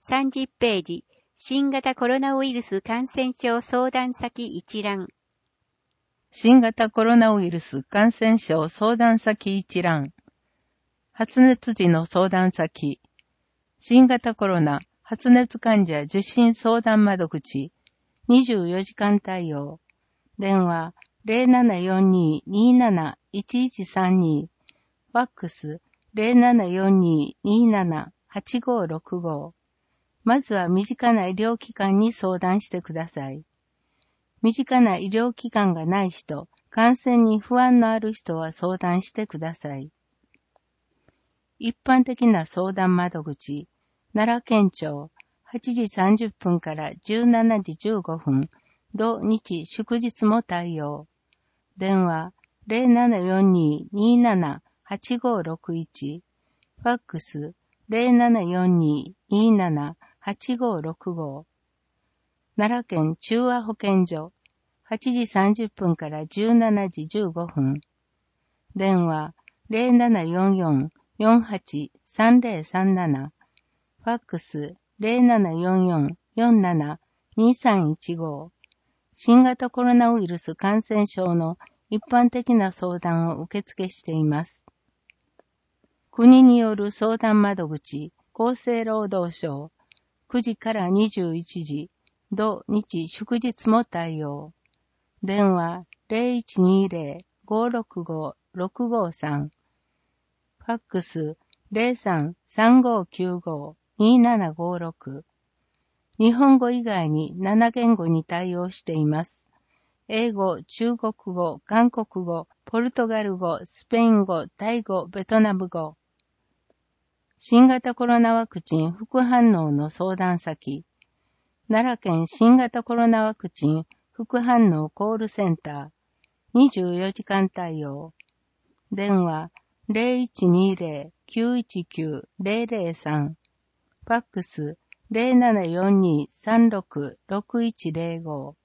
30ページ、新型コロナウイルス感染症相談先一覧。 新型コロナウイルス感染症相談先一覧。発熱時の相談先。新型コロナ発熱患者受診相談窓口。24時間対応。電話 0742-27-1132。ファックス 0742-27-8565。まずは身近な医療機関に相談してください。身近な医療機関がない人、感染に不安のある人は相談してください。一般的な相談窓口、奈良県庁、8時30分から17時15分、土日祝日も対応。電話0742-27-8561。ファックス0742-27-8565。奈良県中和保健所、8時30分から17時15分。電話0744-483037。ファックス0744-47-2315。新型コロナウイルス感染症の一般的な相談を受付しています。国による相談窓口、厚生労働省、9時から21時、土日祝日も対応。電話0120-565-653。ファックス03-3595-2756。日本語以外に7言語に対応しています。英語、中国語、韓国語、ポルトガル語、スペイン語、タイ語、ベトナム語。新型コロナワクチン副反応の相談先。奈良県新型コロナワクチン副反応コールセンター。24時間対応。電話0120-919-003。ファックス0742-36-6105。